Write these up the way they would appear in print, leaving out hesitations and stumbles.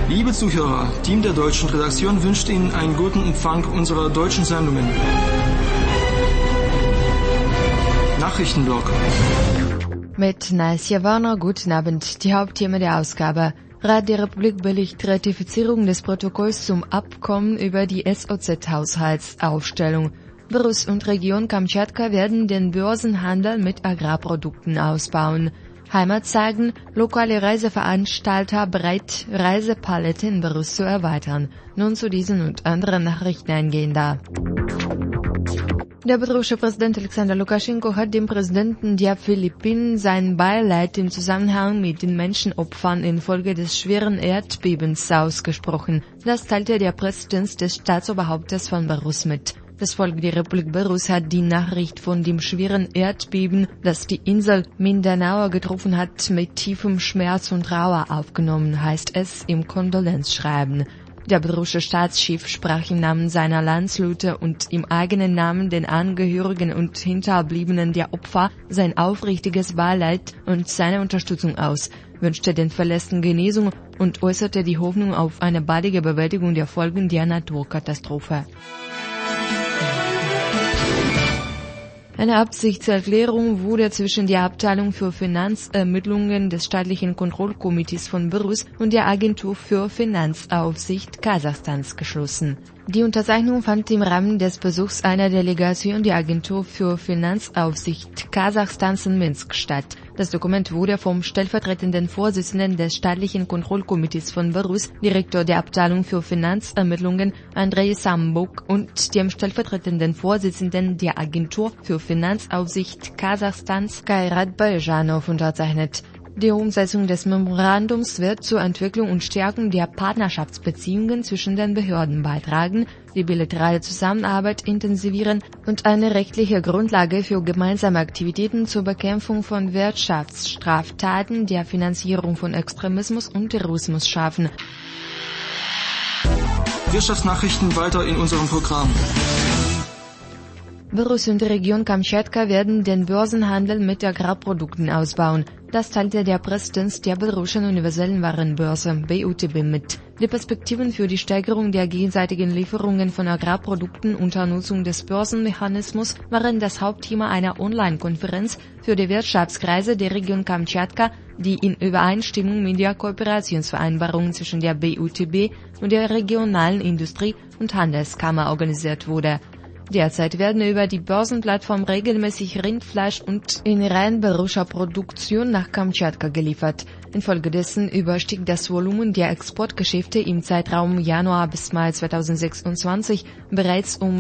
Liebe Zuhörer, Team der deutschen Redaktion wünscht Ihnen einen guten Empfang unserer deutschen Sendungen. Nachrichtenblock. Mit Nasja Warner, guten Abend. Die Hauptthemen der Ausgabe. Rat der Republik billigt Ratifizierung des Protokolls zum Abkommen über die SOZ-Haushaltsaufstellung. Belarus und Region Kamtschatka werden den Börsenhandel mit Agrarprodukten ausbauen. Heimat zeigen, lokale Reiseveranstalter bereit, Reisepalette in Belarus zu erweitern. Nun zu diesen und anderen Nachrichten eingehender. Der belarussische Präsident Alexander Lukaschenko hat dem Präsidenten der Philippinen sein Beileid im Zusammenhang mit den Menschenopfern infolge des schweren Erdbebens ausgesprochen. Das teilte der Präsident des Staatsoberhauptes von Belarus mit. Das Volk der Republik Belarus hat die Nachricht von dem schweren Erdbeben, das die Insel Mindanao getroffen hat, mit tiefem Schmerz und Trauer aufgenommen, heißt es im Kondolenzschreiben. Der belarussische Staatschef sprach im Namen seiner Landsleute und im eigenen Namen den Angehörigen und Hinterbliebenen der Opfer sein aufrichtiges Beileid und seine Unterstützung aus, wünschte den Verletzten Genesung und äußerte die Hoffnung auf eine baldige Bewältigung der Folgen der Naturkatastrophe. Eine Absichtserklärung wurde zwischen der Abteilung für Finanzermittlungen des staatlichen Kontrollkomitees von Belarus und der Agentur für Finanzaufsicht Kasachstans geschlossen. Die Unterzeichnung fand im Rahmen des Besuchs einer Delegation der Agentur für Finanzaufsicht Kasachstans in Minsk statt. Das Dokument wurde vom stellvertretenden Vorsitzenden des staatlichen Kontrollkomitees von Belarus, Direktor der Abteilung für Finanzermittlungen Andrei Sambok und dem stellvertretenden Vorsitzenden der Agentur für Finanzaufsicht Kasachstans Kairat Bajanov unterzeichnet. Die Umsetzung des Memorandums wird zur Entwicklung und Stärkung der Partnerschaftsbeziehungen zwischen den Behörden beitragen, die bilaterale Zusammenarbeit intensivieren und eine rechtliche Grundlage für gemeinsame Aktivitäten zur Bekämpfung von Wirtschaftsstraftaten, der Finanzierung von Extremismus und Terrorismus schaffen. Wirtschaftsnachrichten weiter in unserem Programm. Belarus und die Region Kamtschatka werden den Börsenhandel mit Agrarprodukten ausbauen. Das teilte der Präsident der belarussischen universellen Warenbörse BUTB mit. Die Perspektiven für die Steigerung der gegenseitigen Lieferungen von Agrarprodukten unter Nutzung des Börsenmechanismus waren das Hauptthema einer Online-Konferenz für die Wirtschaftskreise der Region Kamtschatka, die in Übereinstimmung mit der Kooperationsvereinbarung zwischen der BUTB und der regionalen Industrie- und Handelskammer organisiert wurde. Derzeit werden über die Börsenplattform regelmäßig Rindfleisch und in rein belarussischer Produktion nach Kamtschatka geliefert. Infolgedessen überstieg das Volumen der Exportgeschäfte im Zeitraum Januar bis Mai 2026 bereits um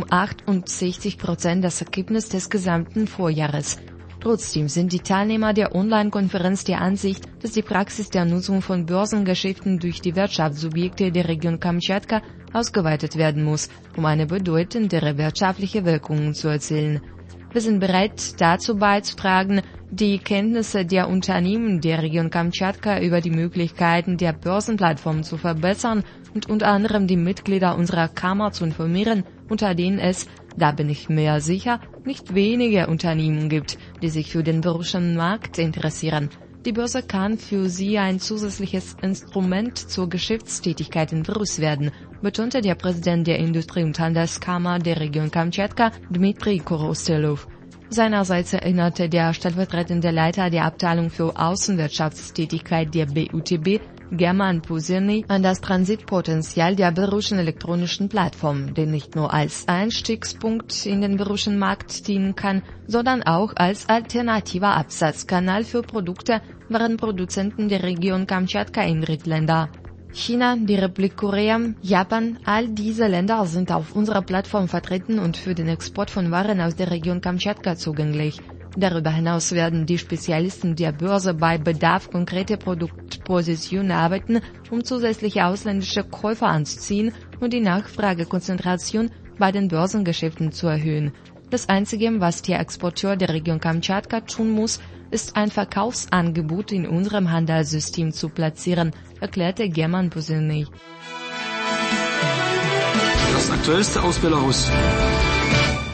68% das Ergebnis des gesamten Vorjahres. Trotzdem sind die Teilnehmer der Online-Konferenz der Ansicht, dass die Praxis der Nutzung von Börsengeschäften durch die Wirtschaftssubjekte der Region Kamtschatka ausgeweitet werden muss, um eine bedeutendere wirtschaftliche Wirkung zu erzielen. Wir sind bereit, dazu beizutragen, die Kenntnisse der Unternehmen der Region Kamtschatka über die Möglichkeiten der Börsenplattform zu verbessern und unter anderem die Mitglieder unserer Kammer zu informieren, unter denen es, da bin ich mir sicher, nicht wenige Unternehmen gibt, die sich für den belarussischen Markt interessieren. Die Börse kann für sie ein zusätzliches Instrument zur Geschäftstätigkeit in Belarus werden, betonte der Präsident der Industrie- und Handelskammer der Region Kamtschatka, Dmitri Korostelov. Seinerseits erinnerte der stellvertretende Leiter der Abteilung für Außenwirtschaftstätigkeit der BUTB, German Pusirny, an das Transitpotenzial der belarussischen elektronischen Plattform, die nicht nur als Einstiegspunkt in den belarussischen Markt dienen kann, sondern auch als alternativer Absatzkanal für Produkte, waren Produzenten der Region Kamtschatka in Drittländer. China, die Republik Korea, Japan, all diese Länder sind auf unserer Plattform vertreten und für den Export von Waren aus der Region Kamtschatka zugänglich. Darüber hinaus werden die Spezialisten der Börse bei Bedarf konkrete Produktpositionen erarbeiten, um zusätzliche ausländische Käufer anzuziehen und die Nachfragekonzentration bei den Börsengeschäften zu erhöhen. Das Einzige, was der Exporteur der Region Kamtschatka tun muss, ist ein Verkaufsangebot in unserem Handelssystem zu platzieren, erklärte German Pusirny. Das Aktuellste aus Belarus.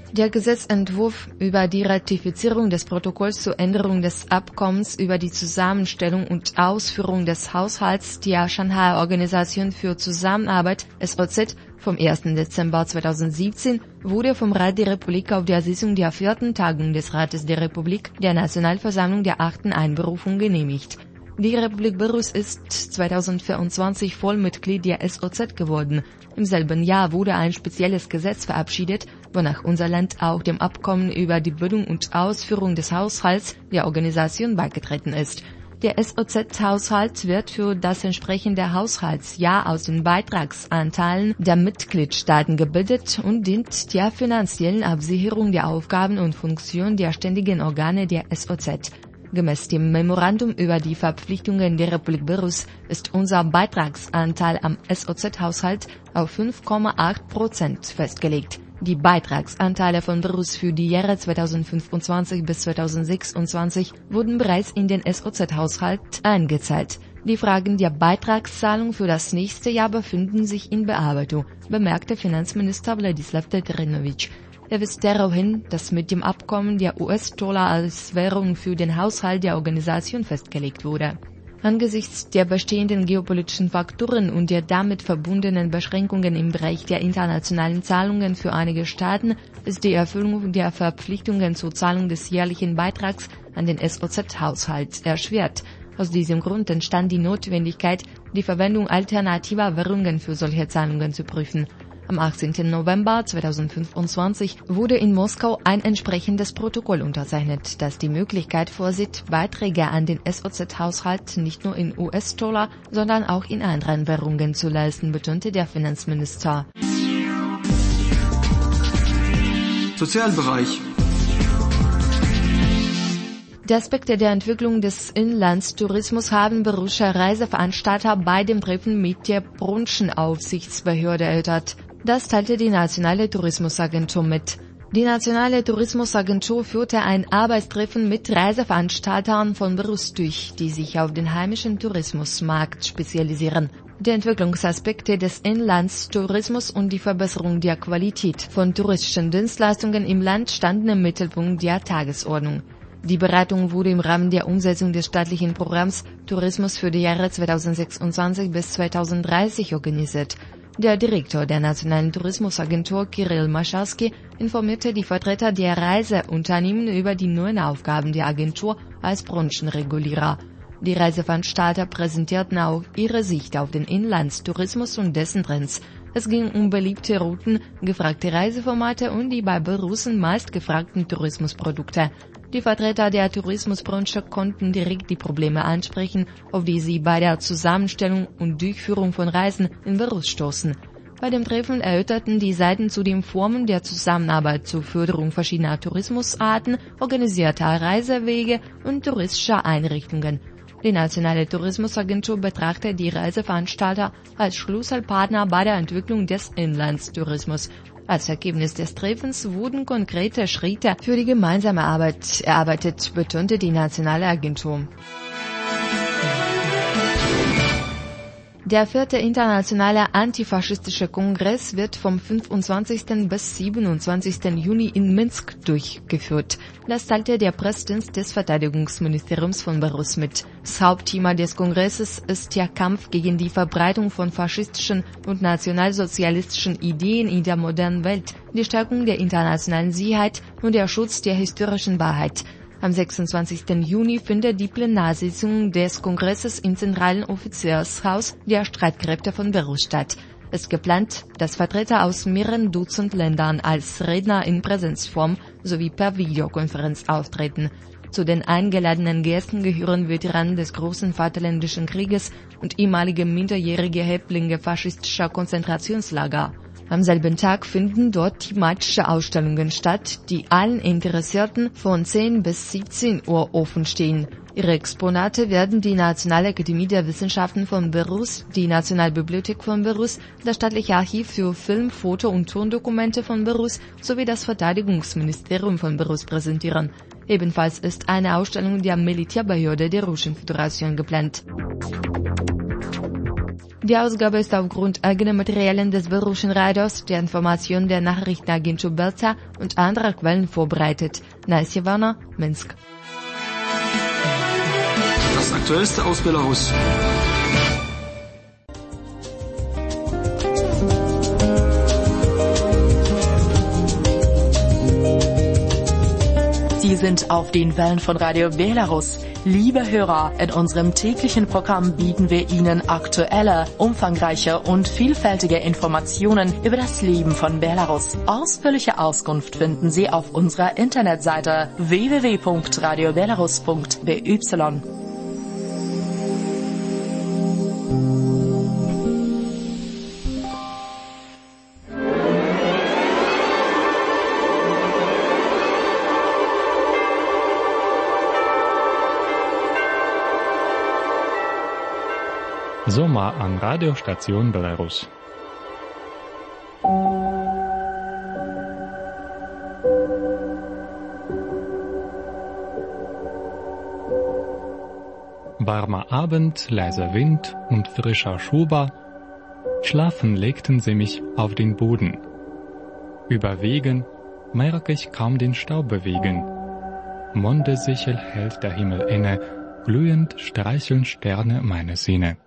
Der Gesetzentwurf über die Ratifizierung des Protokolls zur Änderung des Abkommens über die Zusammenstellung und Ausführung des Haushalts der Shanghai Organisation für Zusammenarbeit (SOZ) vom 1. Dezember 2017 wurde vom Rat der Republik auf der Sitzung der 4. Tagung des Rates der Republik der Nationalversammlung der 8. Einberufung genehmigt. Die Republik Belarus ist 2024 Vollmitglied der SOZ geworden. Im selben Jahr wurde ein spezielles Gesetz verabschiedet, wonach unser Land auch dem Abkommen über die Bildung und Ausführung des Haushalts der Organisation beigetreten ist. Der SOZ-Haushalt wird für das entsprechende Haushaltsjahr aus den Beitragsanteilen der Mitgliedstaaten gebildet und dient der finanziellen Absicherung der Aufgaben und Funktionen der ständigen Organe der SOZ. Gemäß dem Memorandum über die Verpflichtungen der Republik Belarus ist unser Beitragsanteil am SOZ-Haushalt auf 5,8% festgelegt. Die Beitragsanteile von Belarus für die Jahre 2025 bis 2026 wurden bereits in den SOZ-Haushalt eingezahlt. Die Fragen der Beitragszahlung für das nächste Jahr befinden sich in Bearbeitung, bemerkte Finanzminister Wladislaw Teterinovic. Er wies darauf hin, dass mit dem Abkommen der US-Dollar als Währung für den Haushalt der Organisation festgelegt wurde. Angesichts der bestehenden geopolitischen Faktoren und der damit verbundenen Beschränkungen im Bereich der internationalen Zahlungen für einige Staaten ist die Erfüllung der Verpflichtungen zur Zahlung des jährlichen Beitrags an den SOZ-Haushalt erschwert. Aus diesem Grund entstand die Notwendigkeit, die Verwendung alternativer Währungen für solche Zahlungen zu prüfen. Am 18. November 2025 wurde in Moskau ein entsprechendes Protokoll unterzeichnet, das die Möglichkeit vorsieht, Beiträge an den SOZ-Haushalt nicht nur in US-Dollar, sondern auch in anderen Währungen zu leisten, betonte der Finanzminister. Sozialbereich. Die Aspekte der Entwicklung des Inlandstourismus haben belarussische Reiseveranstalter bei dem Treffen mit der Branchenaufsichtsbehörde erörtert. Das teilte die Nationale Tourismusagentur mit. Die Nationale Tourismusagentur führte ein Arbeitstreffen mit Reiseveranstaltern von Belarus durch, die sich auf den heimischen Tourismusmarkt spezialisieren. Die Entwicklungsaspekte des Inlandstourismus und die Verbesserung der Qualität von touristischen Dienstleistungen im Land standen im Mittelpunkt der Tagesordnung. Die Beratung wurde im Rahmen der Umsetzung des staatlichen Programms Tourismus für die Jahre 2026 bis 2030 organisiert. Der Direktor der Nationalen Tourismusagentur, Kirill Maschalski, informierte die Vertreter der Reiseunternehmen über die neuen Aufgaben der Agentur als Branchenregulierer. Die Reiseveranstalter präsentierten auch ihre Sicht auf den Inlandstourismus und dessen Trends. Es ging um beliebte Routen, gefragte Reiseformate und die bei Belarussen meist gefragten Tourismusprodukte. Die Vertreter der Tourismusbranche konnten direkt die Probleme ansprechen, auf die sie bei der Zusammenstellung und Durchführung von Reisen in Belarus stoßen. Bei dem Treffen erörterten die Seiten zudem Formen der Zusammenarbeit zur Förderung verschiedener Tourismusarten, organisierter Reisewege und touristischer Einrichtungen. Die Nationale Tourismusagentur betrachtet die Reiseveranstalter als Schlüsselpartner bei der Entwicklung des Inlandstourismus. Als Ergebnis des Treffens wurden konkrete Schritte für die gemeinsame Arbeit erarbeitet, betonte die Nationale Agentur. Der 4. Internationale Antifaschistische Kongress wird vom 25. bis 27. Juni in Minsk durchgeführt. Das teilte der Pressedienst des Verteidigungsministeriums von Belarus mit. Das Hauptthema des Kongresses ist der Kampf gegen die Verbreitung von faschistischen und nationalsozialistischen Ideen in der modernen Welt, die Stärkung der internationalen Sicherheit und der Schutz der historischen Wahrheit. Am 26. Juni findet die Plenarsitzung des Kongresses im zentralen Offiziershaus der Streitkräfte von Belarus statt. Es ist geplant, dass Vertreter aus mehreren Dutzend Ländern als Redner in Präsenzform sowie per Videokonferenz auftreten. Zu den eingeladenen Gästen gehören Veteranen des Großen Vaterländischen Krieges und ehemalige minderjährige Häftlinge faschistischer Konzentrationslager. Am selben Tag finden dort thematische Ausstellungen statt, die allen Interessierten von 10 bis 17 Uhr offen stehen. Ihre Exponate werden die Nationale Akademie der Wissenschaften von Belarus, die Nationalbibliothek von Belarus, das Staatliche Archiv für Film-, Foto- und Tondokumente von Belarus sowie das Verteidigungsministerium von Belarus präsentieren. Ebenfalls ist eine Ausstellung der Militärbehörde der Russischen Föderation geplant. Die Ausgabe ist aufgrund eigener Materialien des Belarussischen Radios, der Information der Nachrichtenagentur Belta und anderer Quellen vorbereitet. Nasja Warner, Minsk. Das Aktuellste aus Belarus. Sie sind auf den Wellen von Radio Belarus. Liebe Hörer, in unserem täglichen Programm bieten wir Ihnen aktuelle, umfangreiche und vielfältige Informationen über das Leben von Belarus. Ausführliche Auskunft finden Sie auf unserer Internetseite www.radiobelarus.by. Sommer an Radiostation Belarus. Warmer Abend, leiser Wind und frischer Schuber. Schlafen legten sie mich auf den Boden. Über Wegen merke ich kaum den Staub bewegen. Mondesichel hält der Himmel inne, glühend streicheln Sterne meine Sinne.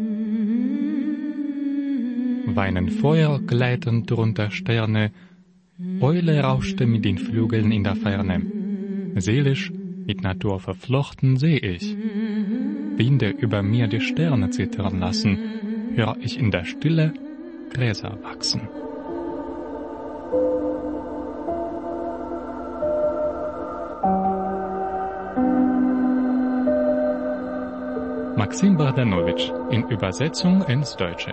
Weinen Feuer gleiten drunter Sterne, Eule rauschte mit den Flügeln in der Ferne. Seelisch, mit Natur verflochten seh ich. Winde über mir die Sterne zittern lassen, hör ich in der Stille Gräser wachsen. Maxim Bogdanowitsch in Übersetzung ins Deutsche.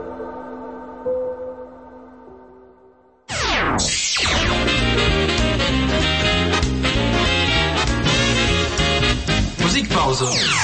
Musikpause.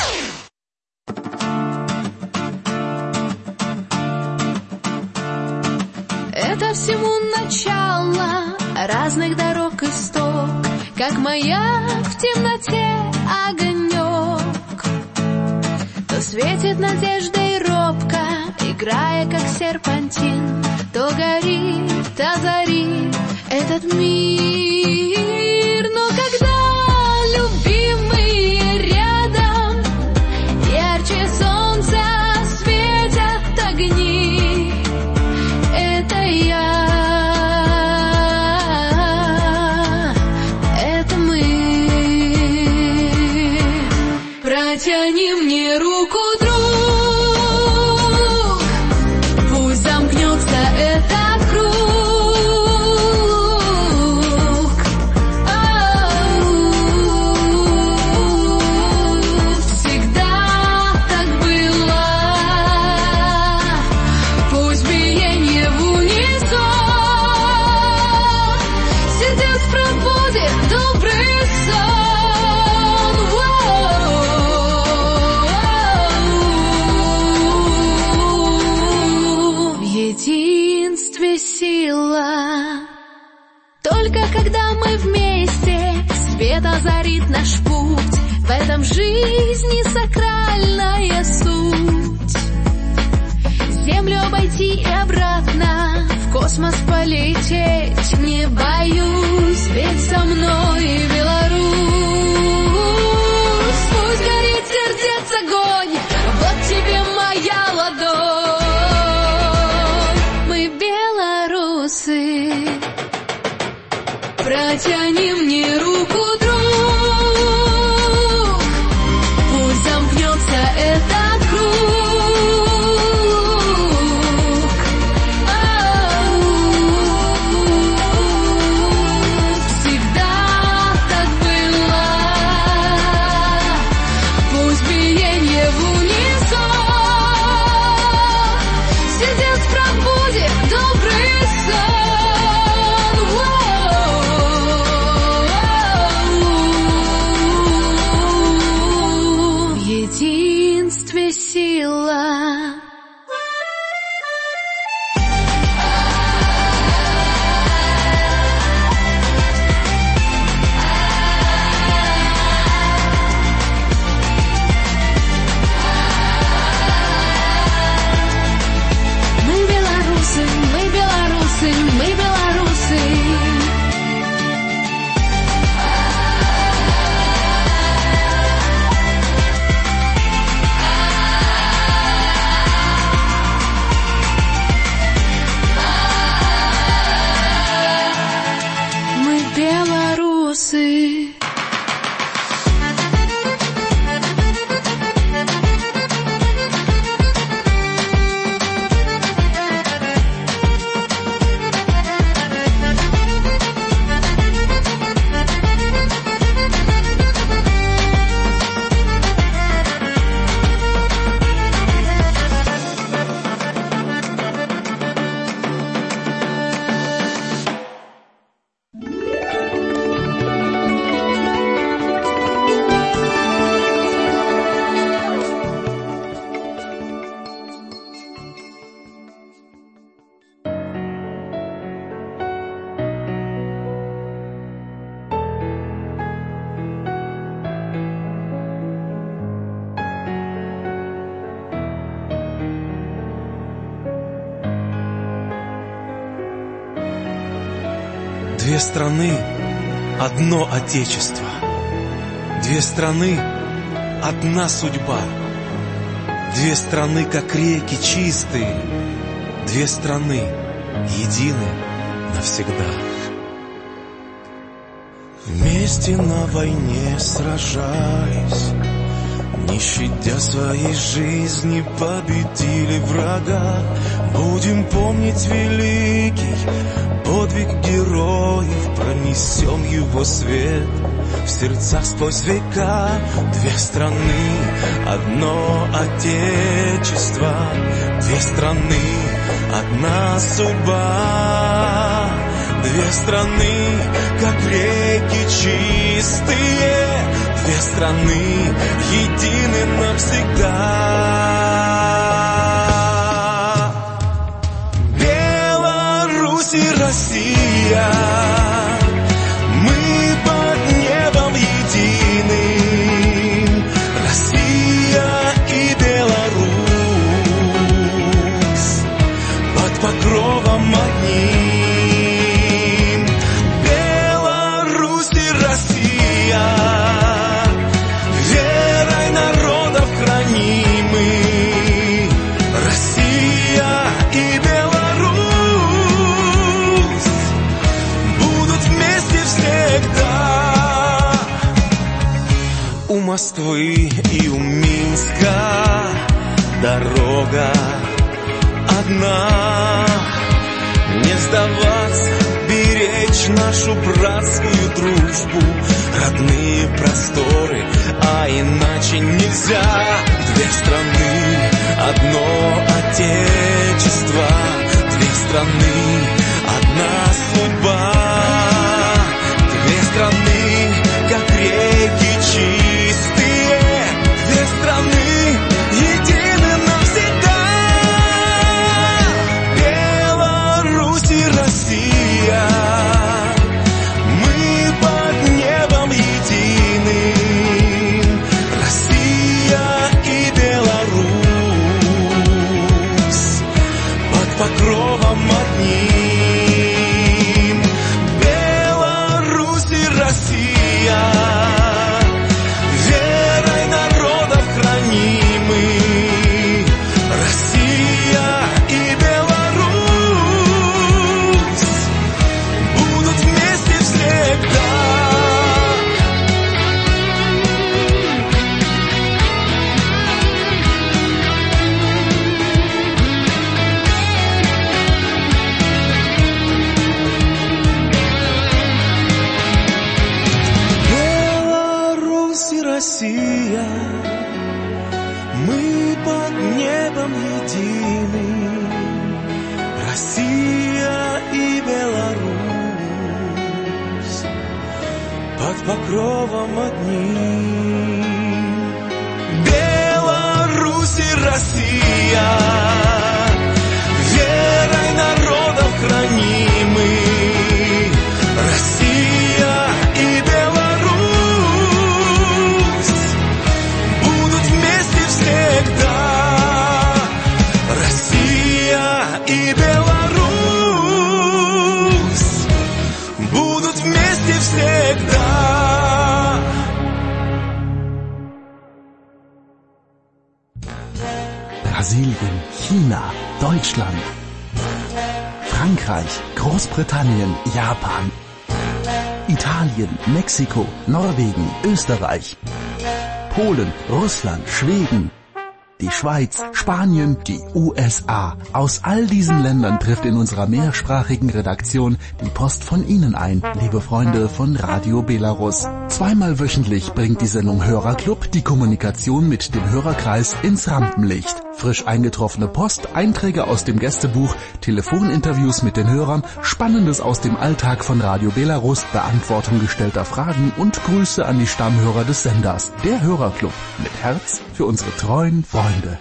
Это всему начало разных дорог исток, как маяк в темноте огонек. То светит надеждой робко, играя как серпантин, то горит, озарит этот мир. Но когда любимые рядом, ярче солнца светят огни, это я, это мы. Протяни мне руку, друг, пусть замкнется этот круг. Всегда так было, пусть биение в унисон, сердец пробудет добрый сон. В единстве сила. Только когда мы вместе, свет озарит наш путь. В этом жизни сакральная суть. Землю обойти и обратно, в космос полететь не боюсь, ведь со мной Беларусь. Пусть горит сердец огонь, вот тебе моя ладонь. Мы белорусы. Протяни мне руку, друг, пусть замкнется этот круг. Всегда так было, пусть биение в унисон, сердец пробудет добрый сон. В единстве сила. В Две страны, одно отечество. Две страны, одна судьба. Две страны, как реки чистые. Две страны, едины навсегда. Вместе на войне сражаясь, не щадя своей жизни, победили врага. Будем помнить великий подвиг героев, пронесем его свет в сердцах сквозь века. Две страны, одно отечество. Две страны, одна судьба. Две страны, как реки чистые. Две страны, едины навсегда. Беларусь и Россия, мы под небом едины. Россия и Беларусь под покровом одним. Беларусь и Россия, верой народов хранимы. Россия и Беларусь будут вместе всегда. У Москвы и у Минска дорога одна. Не сдаваться, беречь нашу братскую дружбу, родные просторы, а иначе нельзя. Две страны, одно отечество. Две страны, одна судьба. Две страны, как реки чистые. Две страны, едины навсегда. Беларусь и Россия, мы под небом едины. Россия и Беларусь под покровом одним. Беларусь и Россия, верой народов хранимы. Россия и Беларусь будут вместе всегда. Беларусь и Россия, мы под небом едины. Россия и Беларусь под покровом одним. Беларусь и Россия, верой народов хранимы. Россия и Беларусь будут вместе всегда. Россия и Беларусь будут вместе всегда. Brasilien, China, Deutschland, Frankreich, Großbritannien, Japan, Italien, Mexiko, Norwegen, Österreich, Polen, Russland, Schweden, die Schweiz, Spanien, die USA. Aus all diesen Ländern trifft in unserer mehrsprachigen Redaktion die Post von Ihnen ein, liebe Freunde von Radio Belarus. Zweimal wöchentlich bringt die Sendung Hörerclub die Kommunikation mit dem Hörerkreis ins Rampenlicht. Frisch eingetroffene Post, Einträge aus dem Gästebuch, Telefoninterviews mit den Hörern, Spannendes aus dem Alltag von Radio Belarus, Beantwortung gestellter Fragen und Grüße an die Stammhörer des Senders. Der Hörerclub mit Herz für unsere treuen Freunde.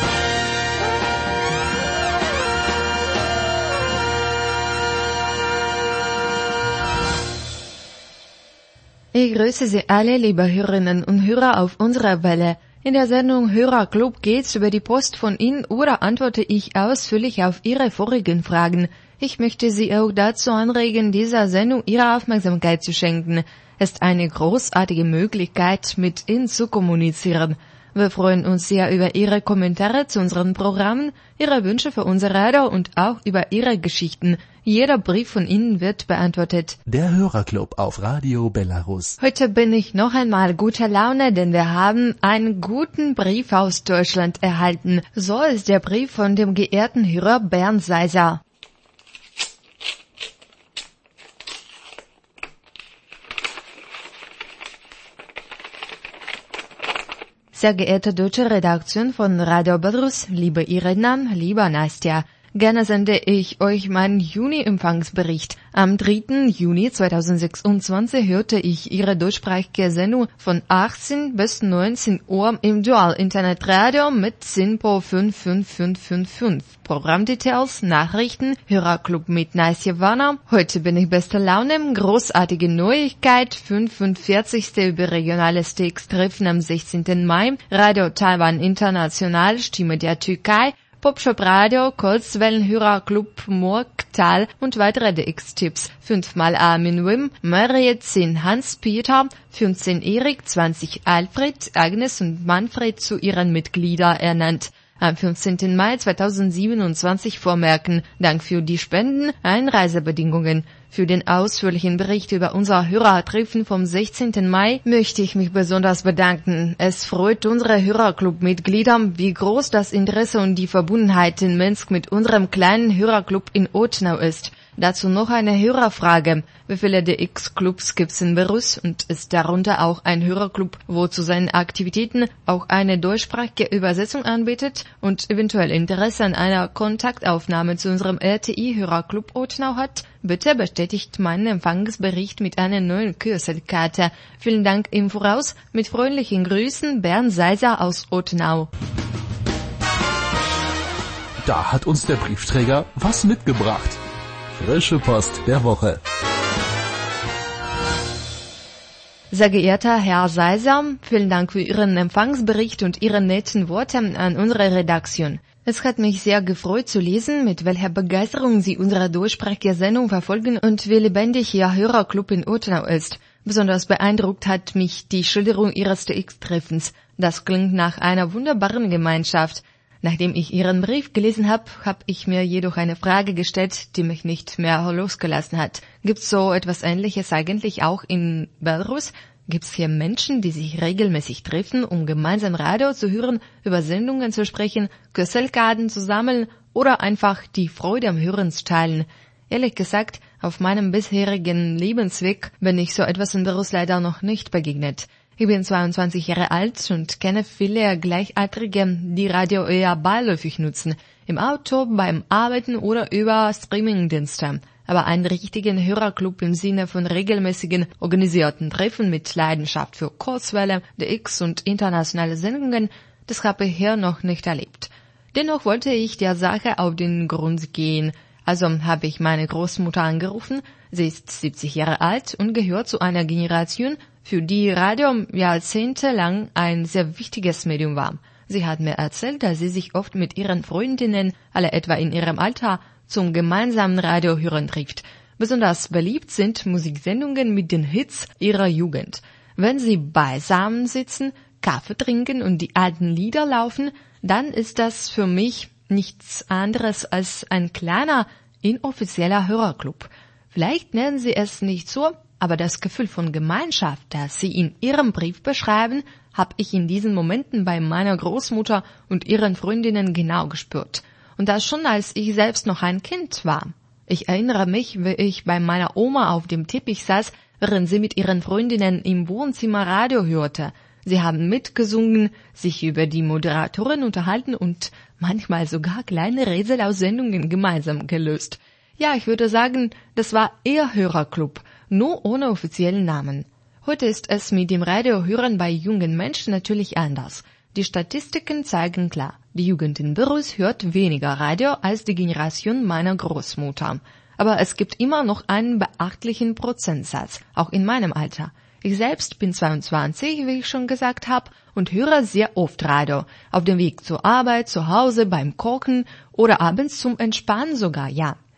Ich grüße Sie alle, liebe Hörerinnen und Hörer auf unserer Welle. In der Sendung Hörerclub geht's über die Post von Ihnen oder antworte ich ausführlich auf Ihre vorigen Fragen. Ich möchte Sie auch dazu anregen, dieser Sendung Ihre Aufmerksamkeit zu schenken. Es ist eine großartige Möglichkeit, mit Ihnen zu kommunizieren. Wir freuen uns sehr über Ihre Kommentare zu unseren Programmen, Ihre Wünsche für unser Radio und auch über Ihre Geschichten. Jeder Brief von Ihnen wird beantwortet. Der Hörerclub auf Radio Belarus. Heute bin ich noch einmal guter Laune, denn wir haben einen guten Brief aus Deutschland erhalten. So ist der Brief von dem geehrten Hörer Bernd Seiser. Sehr geehrte deutsche Redaktion von Radio Belarus, liebe Irina, lieber Nastja, gerne sende ich euch meinen Juni-Empfangsbericht. Am 3. Juni 2026 hörte ich Ihre deutschsprachige Sendung von 18 bis 19 Uhr im Dual-Internetradio mit SINPO 55555. Programmdetails, Nachrichten, Hörerclub mit Nastja Warner. Heute bin ich bester Laune, großartige Neuigkeit, 45. überregionales TX-Treffen am 16. Mai, Radio Taiwan International, Stimme der Türkei, Popshop Radio, Kurzwellenhörerclub Murgtal und weitere DX-Tipps. 5-mal Armin Wim, Mariette 10 Hans-Peter, 15 Erik, 20 Alfred, Agnes und Manfred zu ihren Mitgliedern ernannt. Am 15. Mai 2027 vormerken. Dank für die Spenden, Einreisebedingungen. Für den ausführlichen Bericht über unser Hörertreffen vom 16. Mai möchte ich mich besonders bedanken. Es freut unsere Hörerclub-Mitglieder, wie groß das Interesse und die Verbundenheit in Minsk mit unserem kleinen Hörerclub in Ottenau ist. Dazu noch eine Hörerfrage. Wie viele DX-Clubs gibt's in Belarus und ist darunter auch ein Hörerclub, wo zu seinen Aktivitäten auch eine deutschsprachige Übersetzung anbietet und eventuell Interesse an einer Kontaktaufnahme zu unserem RTI-Hörerclub Ottenau hat? Bitte bestätigt meinen Empfangsbericht mit einer neuen Kürzelkarte. Vielen Dank im Voraus. Mit freundlichen Grüßen, Bernd Seiser aus Ottenau. Da hat uns der Briefträger was mitgebracht. Frische Post der Woche. Sehr geehrter Herr Seiser, vielen Dank für Ihren Empfangsbericht und Ihre netten Worte an unsere Redaktion. Es hat mich sehr gefreut zu lesen, mit welcher Begeisterung Sie unsere deutschsprachige Sendung verfolgen und wie lebendig Ihr Hörerclub in Ottenau ist. Besonders beeindruckt hat mich die Schilderung Ihres TX-Treffens. Das klingt nach einer wunderbaren Gemeinschaft. Nachdem ich Ihren Brief gelesen habe, habe ich mir jedoch eine Frage gestellt, die mich nicht mehr losgelassen hat. Gibt's so etwas Ähnliches eigentlich auch in Belarus? Gibt's hier Menschen, die sich regelmäßig treffen, um gemeinsam Radio zu hören, über Sendungen zu sprechen, Kösselkarten zu sammeln oder einfach die Freude am Hören zu teilen? Ehrlich gesagt, auf meinem bisherigen Lebensweg bin ich so etwas in Belarus leider noch nicht begegnet. Ich bin 22 Jahre alt und kenne viele Gleichaltrige, die Radio eher beiläufig nutzen, im Auto, beim Arbeiten oder über Streamingdienste. Aber einen richtigen Hörerclub im Sinne von regelmäßigen organisierten Treffen mit Leidenschaft für Kurzwelle, DX und internationale Sendungen, das habe ich hier noch nicht erlebt. Dennoch wollte ich der Sache auf den Grund gehen. Also habe ich meine Großmutter angerufen. Sie ist 70 Jahre alt und gehört zu einer Generation, für die Radio jahrzehntelang ein sehr wichtiges Medium war. Sie hat mir erzählt, dass sie sich oft mit ihren Freundinnen, alle etwa in ihrem Alter, zum gemeinsamen Radiohören trifft. Besonders beliebt sind Musiksendungen mit den Hits ihrer Jugend. Wenn sie beisammen sitzen, Kaffee trinken und die alten Lieder laufen, dann ist das für mich nichts anderes als ein kleiner, inoffizieller Hörerclub. Vielleicht nennen Sie es nicht so, aber das Gefühl von Gemeinschaft, das Sie in Ihrem Brief beschreiben, habe ich in diesen Momenten bei meiner Großmutter und ihren Freundinnen genau gespürt. Und das schon, als ich selbst noch ein Kind war. Ich erinnere mich, wie ich bei meiner Oma auf dem Teppich saß, während sie mit ihren Freundinnen im Wohnzimmer Radio hörte. Sie haben mitgesungen, sich über die Moderatorin unterhalten und manchmal sogar kleine Rätsel aus Sendungen gemeinsam gelöst. Ja, ich würde sagen, das war Ihr Hörerclub, nur ohne offiziellen Namen. Heute ist es mit dem Radiohören bei jungen Menschen natürlich anders. Die Statistiken zeigen klar, die Jugend in Belarus hört weniger Radio als die Generation meiner Großmutter. Aber es gibt immer noch einen beachtlichen Prozentsatz, auch in meinem Alter. Ich selbst bin 22, wie ich schon gesagt habe, und höre sehr oft Radio. Auf dem Weg zur Arbeit, zu Hause, beim Kochen oder abends zum Entspannen sogar, ja.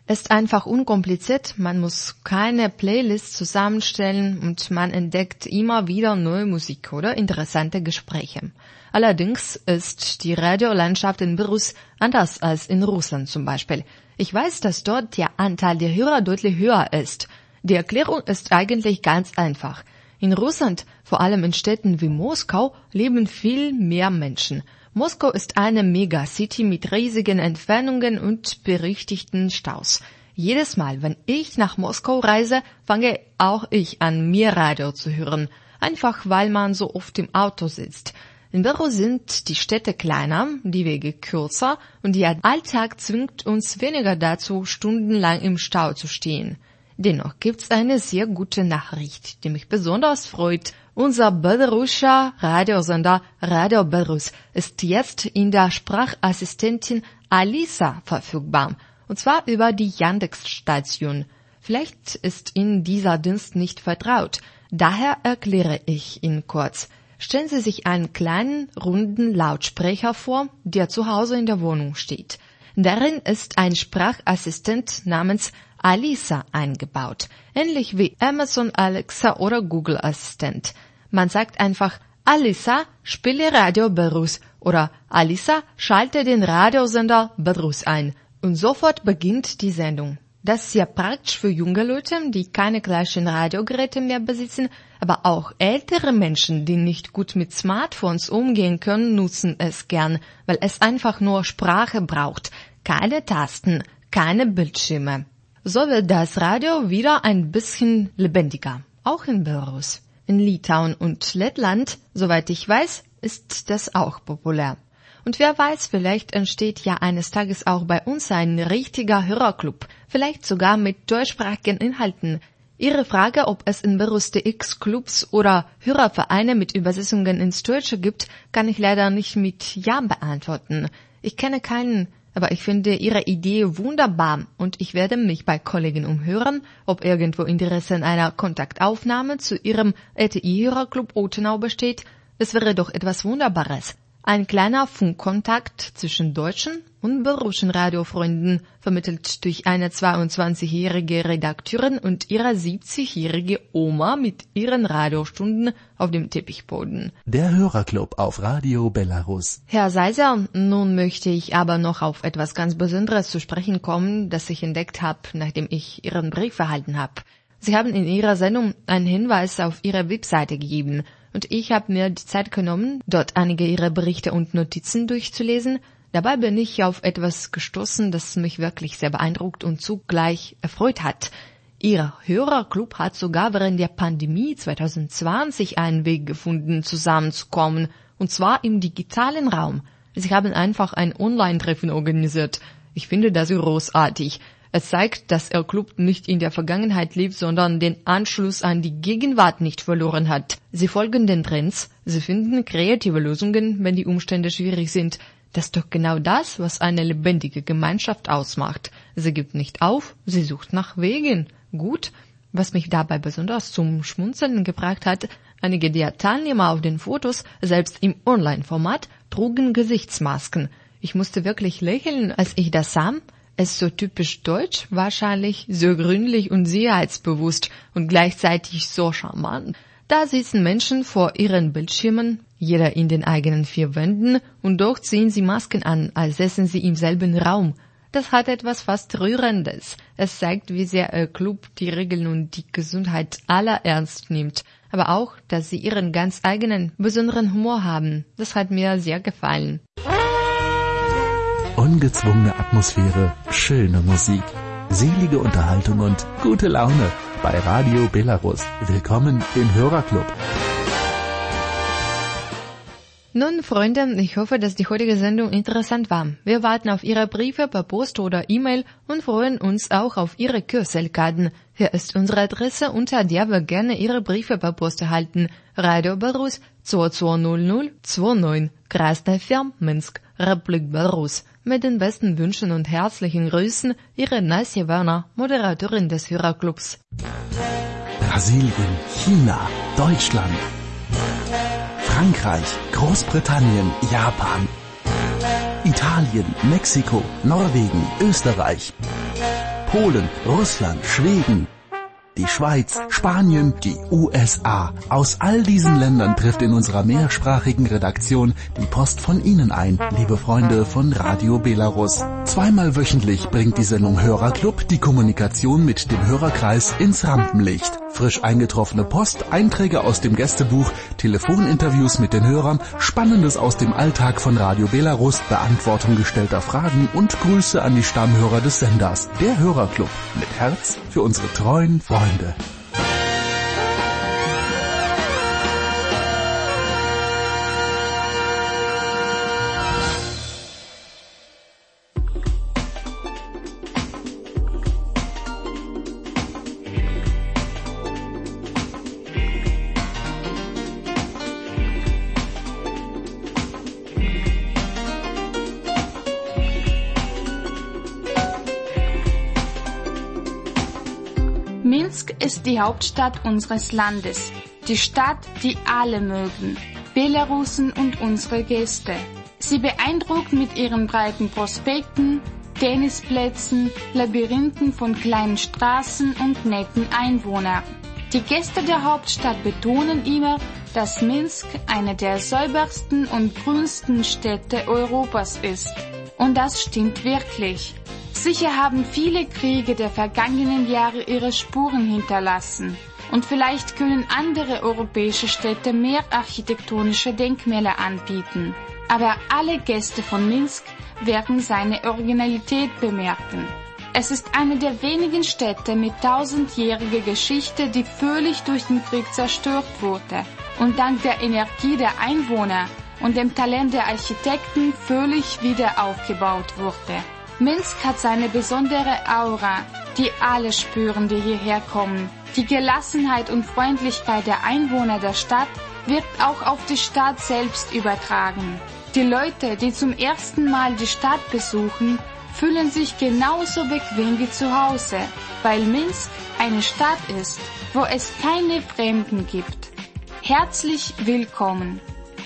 Ist einfach unkompliziert, man muss keine Playlist zusammenstellen und man entdeckt immer wieder neue Musik oder interessante Gespräche. Allerdings ist die Radiolandschaft in Belarus anders als in Russland zum Beispiel. Ich weiß, dass dort der Anteil der Hörer deutlich höher ist. Die Erklärung ist eigentlich ganz einfach. In Russland, vor allem in Städten wie Moskau, leben viel mehr Menschen. Moskau ist eine Megacity mit riesigen Entfernungen und berüchtigten Staus. Jedes Mal, wenn ich nach Moskau reise, fange auch ich an, mir Radio zu hören. Einfach weil man so oft im Auto sitzt. In Belarus sind die Städte kleiner, die Wege kürzer und der Alltag zwingt uns weniger dazu, stundenlang im Stau zu stehen. Dennoch gibt's eine sehr gute Nachricht, die mich besonders freut. Unser belarussischer Radiosender Radio Belarus ist jetzt in der Sprachassistentin Alisa verfügbar. Und zwar über die Yandex-Station. Vielleicht ist Ihnen dieser Dienst nicht vertraut. Daher erkläre ich ihn kurz. Stellen Sie sich einen kleinen, runden Lautsprecher vor, der zu Hause in der Wohnung steht. Darin ist ein Sprachassistent namens Alisa eingebaut, ähnlich wie Amazon Alexa oder Google Assistent. Man sagt einfach, Alisa, spiele Radio Belarus oder Alisa, schalte den Radiosender Belarus ein. Und sofort beginnt die Sendung. Das ist sehr praktisch für junge Leute, die keine klassischen Radiogeräte mehr besitzen, aber auch ältere Menschen, die nicht gut mit Smartphones umgehen können, nutzen es gern, weil es einfach nur Sprache braucht. Keine Tasten, keine Bildschirme. So wird das Radio wieder ein bisschen lebendiger, auch in Belarus. In Litauen und Lettland, soweit ich weiß, ist das auch populär. Und wer weiß, vielleicht entsteht ja eines Tages auch bei uns ein richtiger Hörerclub, vielleicht sogar mit deutschsprachigen Inhalten. Ihre Frage, ob es in Belarus DX-Clubs oder Hörervereine mit Übersetzungen ins Deutsche gibt, kann ich leider nicht mit Ja beantworten. Ich kenne keinen, aber ich finde Ihre Idee wunderbar und ich werde mich bei Kollegen umhören, ob irgendwo Interesse an einer Kontaktaufnahme zu Ihrem RTI-Hörerclub Ottenau besteht. Es wäre doch etwas Wunderbares. Ein kleiner Funkkontakt zwischen deutschen und belarussischen Radiofreunden, vermittelt durch eine 22-jährige Redakteurin und ihre 70-jährige Oma mit ihren Radiostunden auf dem Teppichboden. Der Hörerclub auf Radio Belarus. Herr Seiser, nun möchte ich aber noch auf etwas ganz Besonderes zu sprechen kommen, das ich entdeckt habe, nachdem ich Ihren Brief erhalten habe. Sie haben in Ihrer Sendung einen Hinweis auf Ihre Webseite gegeben. Und ich habe mir die Zeit genommen, dort einige Ihrer Berichte und Notizen durchzulesen. Dabei bin ich auf etwas gestoßen, das mich wirklich sehr beeindruckt und zugleich erfreut hat. Ihr Hörerclub hat sogar während der Pandemie 2020 einen Weg gefunden, zusammenzukommen, und zwar im digitalen Raum. Sie haben einfach ein Online-Treffen organisiert. Ich finde das großartig. Es zeigt, dass Ihr Club nicht in der Vergangenheit lebt, sondern den Anschluss an die Gegenwart nicht verloren hat. Sie folgen den Trends, sie finden kreative Lösungen, wenn die Umstände schwierig sind. Das ist doch genau das, was eine lebendige Gemeinschaft ausmacht. Sie gibt nicht auf, sie sucht nach Wegen. Gut, was mich dabei besonders zum Schmunzeln gebracht hat, einige der Teilnehmer auf den Fotos, selbst im Online-Format, trugen Gesichtsmasken. Ich musste wirklich lächeln, als ich das sah. Es ist so typisch deutsch, wahrscheinlich so gründlich und sicherheitsbewusst und gleichzeitig so charmant. Da sitzen Menschen vor ihren Bildschirmen, jeder in den eigenen 4 Wänden, und doch ziehen sie Masken an, als säßen sie im selben Raum. Das hat etwas fast Rührendes. Es zeigt, wie sehr Ihr Club die Regeln und die Gesundheit aller ernst nimmt. Aber auch, dass sie ihren ganz eigenen, besonderen Humor haben. Das hat mir sehr gefallen. Ungezwungene Atmosphäre, schöne Musik, selige Unterhaltung und gute Laune bei Radio Belarus. Willkommen im Hörerclub. Nun, Freunde, ich hoffe, dass die heutige Sendung interessant war. Wir warten auf Ihre Briefe per Post oder E-Mail und freuen uns auch auf Ihre Kürzelkarten. Hier ist unsere Adresse, unter der wir gerne Ihre Briefe per Post erhalten. Radio Belarus 220029, Krasnaya Firm, Minsk, Republik Belarus. Mit den besten Wünschen und herzlichen Grüßen, Ihre Nasja Werner, Moderatorin des Hörerclubs. Brasilien, China, Deutschland, Frankreich, Großbritannien, Japan, Italien, Mexiko, Norwegen, Österreich, Polen, Russland, Schweden, die Schweiz, Spanien, die USA. Aus all diesen Ländern trifft in unserer mehrsprachigen Redaktion die Post von Ihnen ein, liebe Freunde von Radio Belarus. Zweimal wöchentlich bringt die Sendung Hörerclub die Kommunikation mit dem Hörerkreis ins Rampenlicht. Frisch eingetroffene Post, Einträge aus dem Gästebuch, Telefoninterviews mit den Hörern, Spannendes aus dem Alltag von Radio Belarus, Beantwortung gestellter Fragen und Grüße an die Stammhörer des Senders. Der Hörerclub mit Herz für unsere treuen Freunde. Minsk ist die Hauptstadt unseres Landes, die Stadt, die alle mögen, Belarusen und unsere Gäste. Sie beeindruckt mit ihren breiten Prospekten, Tennisplätzen, Labyrinthen von kleinen Straßen und netten Einwohnern. Die Gäste der Hauptstadt betonen immer, dass Minsk eine der säubersten und grünsten Städte Europas ist. Und das stimmt wirklich. Sicher haben viele Kriege der vergangenen Jahre ihre Spuren hinterlassen. Und vielleicht können andere europäische Städte mehr architektonische Denkmäler anbieten. Aber alle Gäste von Minsk werden seine Originalität bemerken. Es ist eine der wenigen Städte mit 1000-jähriger Geschichte, die völlig durch den Krieg zerstört wurde und dank der Energie der Einwohner und dem Talent der Architekten völlig wieder aufgebaut wurde. Minsk hat seine besondere Aura, die alle spüren, die hierher kommen. Die Gelassenheit und Freundlichkeit der Einwohner der Stadt wird auch auf die Stadt selbst übertragen. Die Leute, die zum ersten Mal die Stadt besuchen, fühlen sich genauso bequem wie zu Hause, weil Minsk eine Stadt ist, wo es keine Fremden gibt. Herzlich willkommen!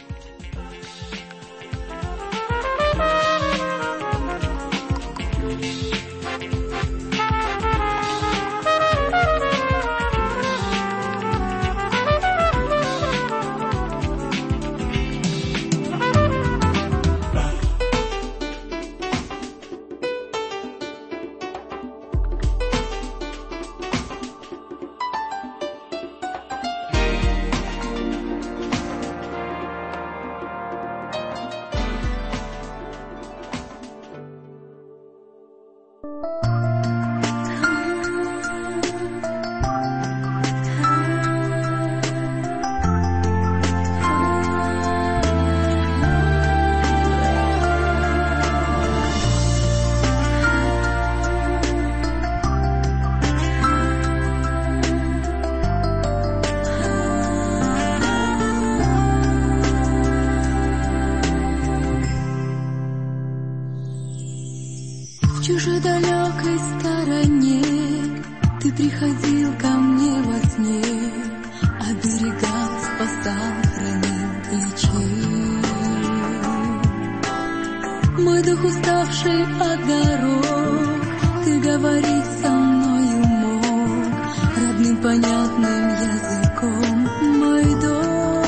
В чужой далекой стороне ты приходил ко мне во сне, оберегал, спасал, хранил, лечил. Мой дух, уставший от дорог, ты говорить со мною мог родным понятным языком, мой дом.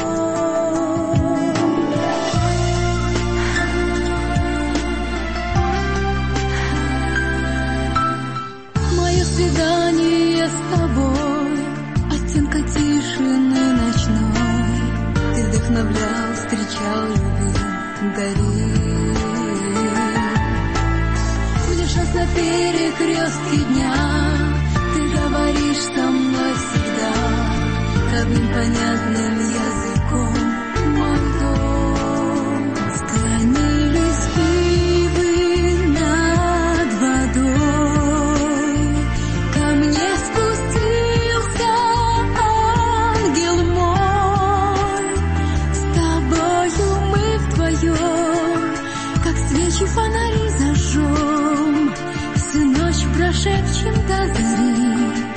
Свидание с тобой, оттенка тишины ночной, ты вдохновлял, встречал, любил, дарил. Мне шанс на перекрестке дня, ты говоришь со мной всегда родным понятным языком, мой дом. Склонились ивы над водой, мне спустился ангел мой, с тобою мы вдвоем, как свечи фонари зажжем, всю ночь прошепчем до зари,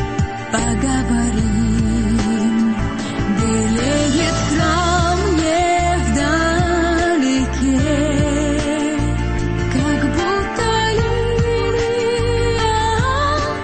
поговорим. Белеет храм невдалеке, как будто лилия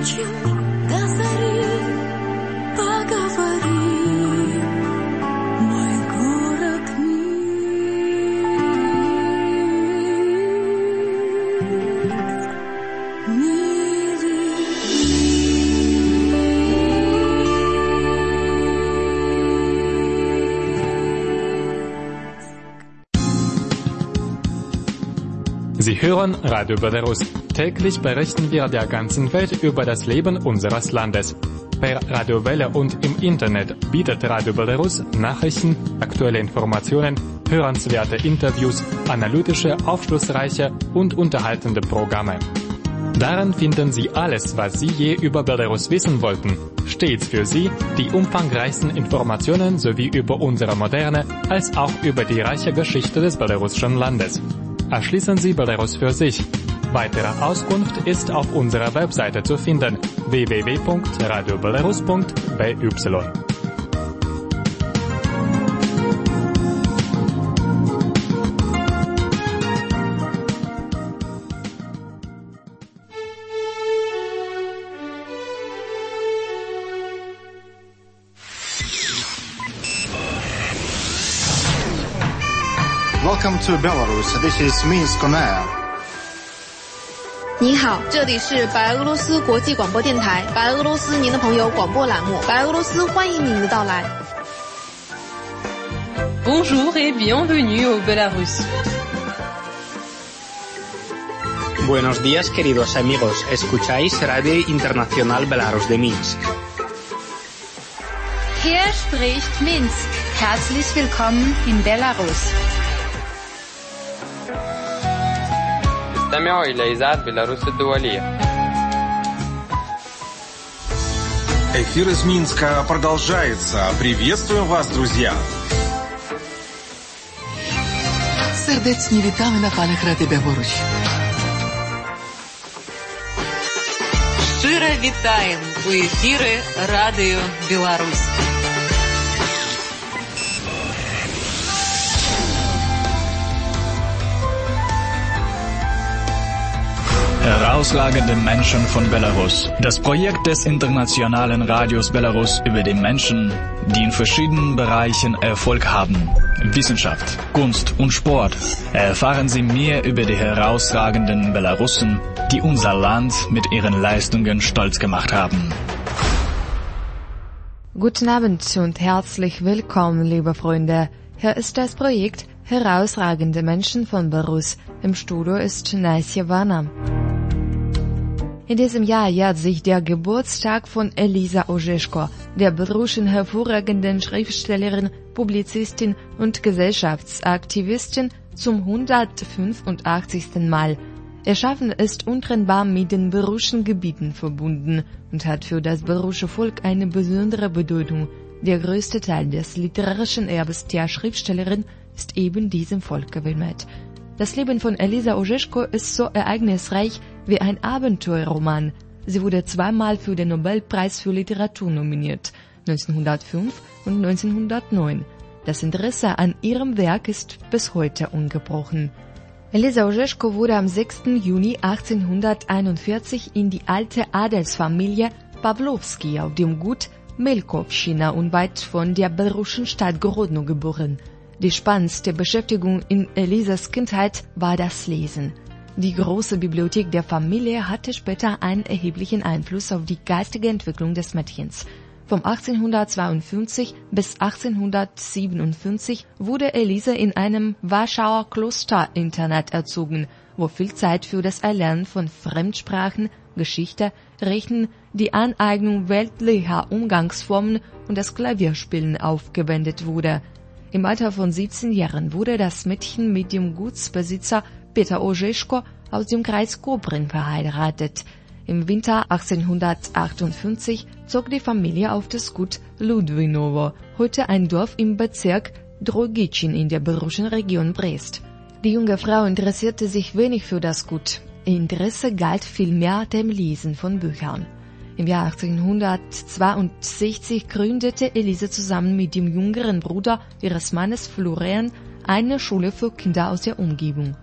Sie hören Radio Belarus. Täglich berichten wir der ganzen Welt über das Leben unseres Landes. Per Radiowelle und im Internet bietet Radio Belarus Nachrichten, aktuelle Informationen, hörenswerte Interviews, analytische, aufschlussreiche und unterhaltende Programme. Darin finden Sie alles, was Sie je über Belarus wissen wollten. Stets für Sie die umfangreichsten Informationen sowie über unsere moderne als auch über die reiche Geschichte des belarussischen Landes. Erschließen Sie Belarus für sich. Weitere Auskunft ist auf unserer Webseite zu finden: www.radiobelarus.by. Welcome to Belarus. This is Minsk on Air. 您好，这里是白俄罗斯国际广播电台，白俄罗斯您的朋友广播栏目，白俄罗斯欢迎您的到来。 Bonjour et bienvenue au Belarus. Buenos días, queridos amigos. Escucháis Radio Internacional Belarus de Minsk. Hier spricht Minsk. Herzlich willkommen in Belarus. استمعوا إلى إذاعة بيلاروس الدولية. Эфир из Минска продолжается. Приветствуем вас, друзья. Serdecznie witamy na falach Radia Białoruś. Щиро вітаємо у ефірі Радіо Білорусь. Herausragende Menschen von Belarus. Das Projekt des internationalen Radios Belarus über die Menschen, die in verschiedenen Bereichen Erfolg haben. Wissenschaft, Kunst und Sport. Erfahren Sie mehr über die herausragenden Belarussen, die unser Land mit ihren Leistungen stolz gemacht haben. Guten Abend und herzlich willkommen, liebe Freunde. Hier ist das Projekt Herausragende Menschen von Belarus. Im Studio ist Nasja Warner. In diesem Jahr jährt sich der Geburtstag von Elisa Orzeszko, der belarussischen hervorragenden Schriftstellerin, Publizistin und Gesellschaftsaktivistin, zum 185. Mal. Ihr Schaffen ist untrennbar mit den belarussischen Gebieten verbunden und hat für das belarussische Volk eine besondere Bedeutung. Der größte Teil des literarischen Erbes der Schriftstellerin ist eben diesem Volk gewidmet. Das Leben von Elisa Orzeszko ist so ereignisreich wie ein Abenteuerroman. Sie wurde zweimal für den Nobelpreis für Literatur nominiert, 1905 und 1909. Das Interesse an ihrem Werk ist bis heute ungebrochen. Elisa Orzeszko wurde am 6. Juni 1841 in die alte Adelsfamilie Pawlowski auf dem Gut Melkowщина unweit von der belarussischen Stadt Grodno geboren. Die spannendste Beschäftigung in Elisas Kindheit war das Lesen. Die große Bibliothek der Familie hatte später einen erheblichen Einfluss auf die geistige Entwicklung des Mädchens. Von 1852 bis 1857 wurde Elisa in einem Warschauer Klosterinternat erzogen, wo viel Zeit für das Erlernen von Fremdsprachen, Geschichte, Rechnen, die Aneignung weltlicher Umgangsformen und das Klavierspielen aufgewendet wurde. Im Alter von 17 Jahren wurde das Mädchen mit dem Gutsbesitzer Peter Orzeszko aus dem Kreis Kobrin verheiratet. Im Winter 1858 zog die Familie auf das Gut Ludwinowo, heute ein Dorf im Bezirk Drogitschin in der belarussischen Region Brest. Die junge Frau interessierte sich wenig für das Gut. Ihr Interesse galt vielmehr dem Lesen von Büchern. Im Jahr 1862 gründete Elisa zusammen mit dem jüngeren Bruder ihres Mannes Florian eine Schule für Kinder aus der Umgebung.